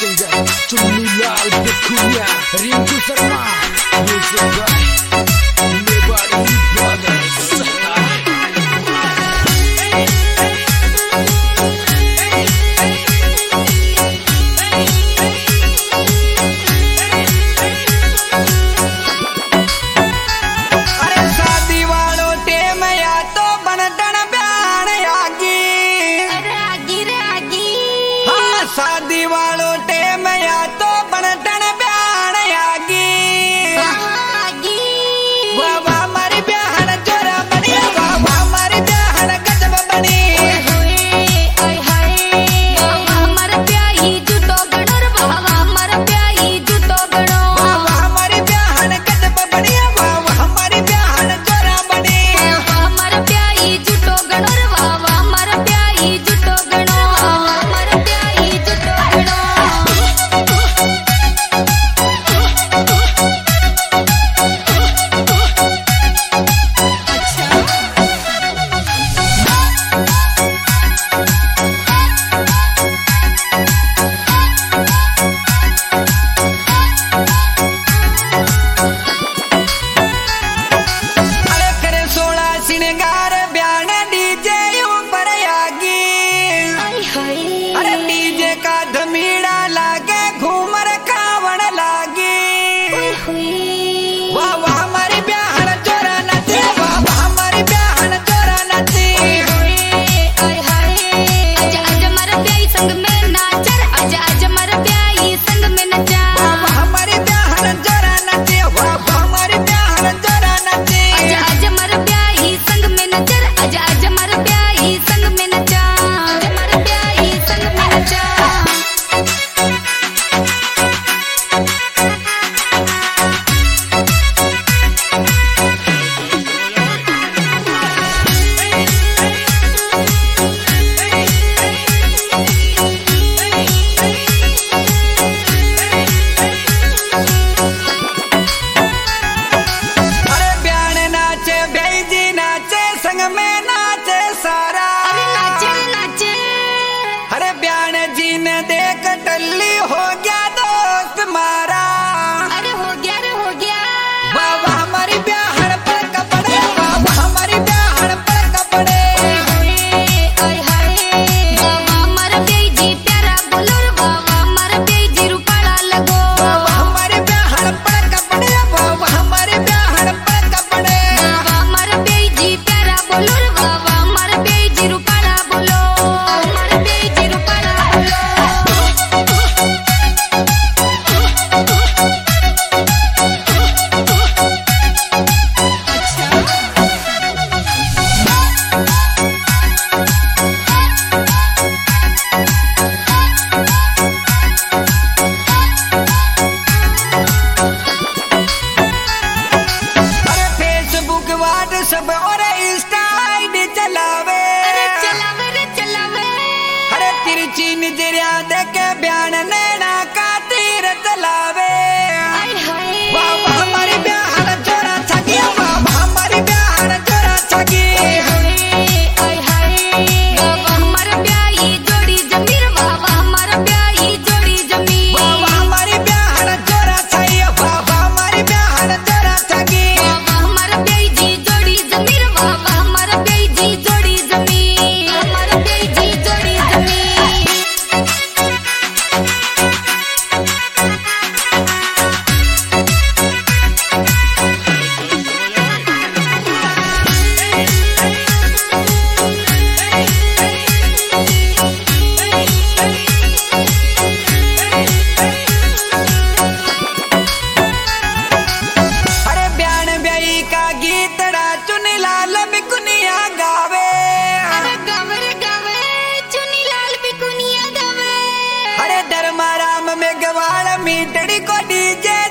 Singer Chunnilal Bikhuriya, Rinku Sharma, music by Lebari brothers. शादी वालो टेम या तो बनटन ब्यान आगी बाबा हमारी ब्याहन जोरा बनी, बाबा हमारी ब्याहन गजब बनी। हमारा प्याही जुटो गणो रे बाबा, हमारा प्याही जुटो गणो। बाबा हमारी ब्याहन गजब बनी, बाबा हमारी ब्याहन जोरा बनी। हमारा प्याही जुटो गणो रे बाबा, हमारा प्याही जुटो गणो। हमारा प्याही जुटो गणो। अरे करे 16 सिंगार ब्यान डीजे ऊपर आगी। अरे डीजे का धमीड़ा लागे घूमर कावण लागी। बाबा हमारी ब्याहन जोरा नची, बाबा हमारी ब्याहन जोरा नची। आजा आजा हमारा प्याही संग में नाचर, आजा आजा हमारा प्याही संग में नचा। बाबा हमारी ब्याहन जोरा नची, बाबा हमारी ब्याहन जोरा नची। आजा आजा हमारा प्याही संग में नचर, आजा आजा हमारा प्याही संग में नचा। आजा हमारा प्याही संग में नचा। अरे ब्यान नाचे बेजी नाचे संग में नाचे सारा। अरे नाचे रे नाचे। अरे ब्यान जी ने देख टल्ली हो गया दोस्त मारा। अरे हो गया रे हो गया। बाबा हमारी ब्याहन पर कपड़े, बाबा हमारी ब्याहन पर कपड़े। बाबा हमारा बेजी प्यारा बोलो रे बाबा, हमारा बेजी रुपाला लगो। बाबा हमारी ब्याहन पर कपड़े, बाबा हमारी ब्याहन पर कपड़े। बाबा हमारा बेजी प्यारा बोलो रे बाबा, हमारा बेजी रुपाला बोलो। हमारा बेजी रुपाला बोलो। अरे फेसबुक व्हाट्सएप और इंस्टा आईडी चलावे। अरे चलावे रे चलावे। अरे तिरछी नजरिया देके ब्यान नैना का तीर चलावे। आय हाय। बाबा हमारी ब्याहन जोरा छगी, बाबा हमारी ब्याहन जोरा छगी। आय हाय। बाबा हमारा प्याही जोड़ी जमी रे बाबा, हमारा प्याही जोड़ी जमी। बाबा हमारी ब्याहन जोरा छगी, बाबा हमारी ब्याहन जोरा छगी। बाबा हमारा बेजी जोड़ी जमी रे बाबा, हमारा बेजी जोड़ी जमी। हमारा बेजी जोड़ी जमी। अरे ब्यान ब्याई का गीतड़ा चुनी लाल बिकुनिया गावे। अरे गावे रे गावे, चुनी लाल बिकुनिया गावे। अरे धर्माराम में गवाड़ मीटड़ी को डीजे